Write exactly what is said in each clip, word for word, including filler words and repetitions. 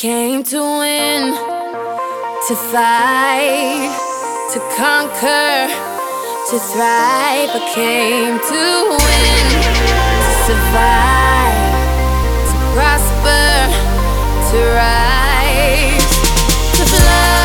came to win, to fight, to conquer, to thrive. I came to win, to survive, to prosper, to rise, to fly.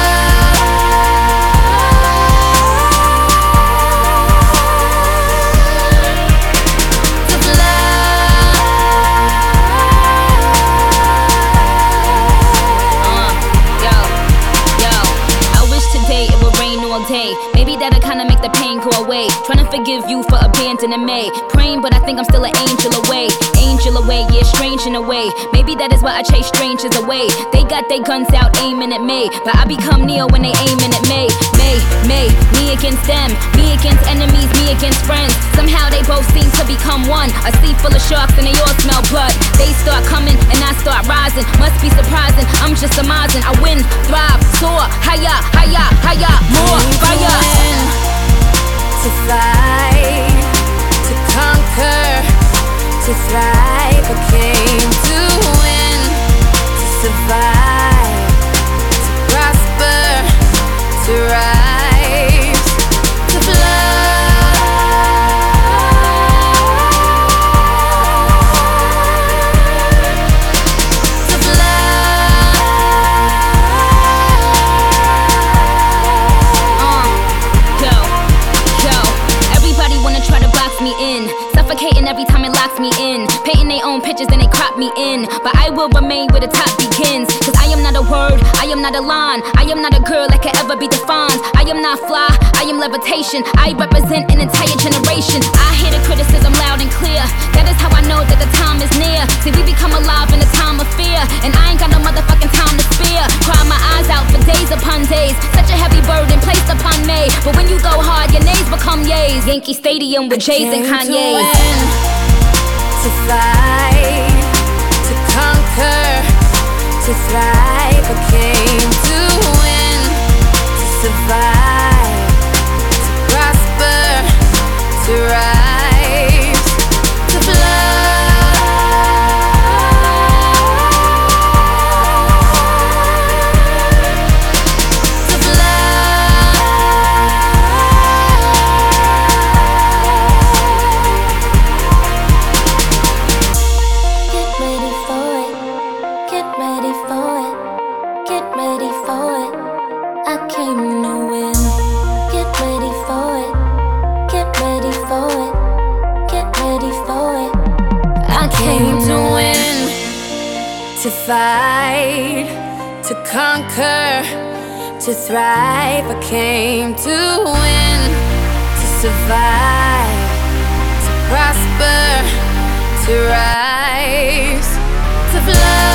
Day. Maybe that'll kinda make the pain go away. Trying to forgive you for abandoning me. Praying, but I think I'm still an angel away. Angel away, yeah, strange in a way. Maybe that is why I chase strangers away. They got their guns out aiming at me, but I become Neo when they aiming at me. Me, me, me against them. Me against enemies, me against friends. Somehow they both seem to become one. A sea full of sharks and they all smell blood. They start coming and I start rising. Must be surprising, I'm just surmising. I win, thrive, soar, higher, higher, higher, more. To win, to fight, to conquer, to thrive. I came to win, to survive, to prosper, to rise, to fly. Suffocating every time it locks me in. Painting their own pictures and they crop me in. But I will remain where the top begins. Cause I am not a word, I am not a line. I am not a girl that can ever be defined. I am not fly, I am levitation. I represent an entire generation. I hear the criticism loud and clear. That is how I know that the time is near. See, we become alive in a time of fear. And I ain't got no motherfucking time to spare. Cry my eyes out for days upon days. Such a heavy burden placed upon me. But when you go hard, your nays become yays. Yankee Stadium with Jays and Kanye's. To fight, to conquer, to thrive. I came to win, to survive, to prosper, to rise, to fly. To fight, to conquer, to thrive. I came to win, to survive, to prosper, to rise, to fly.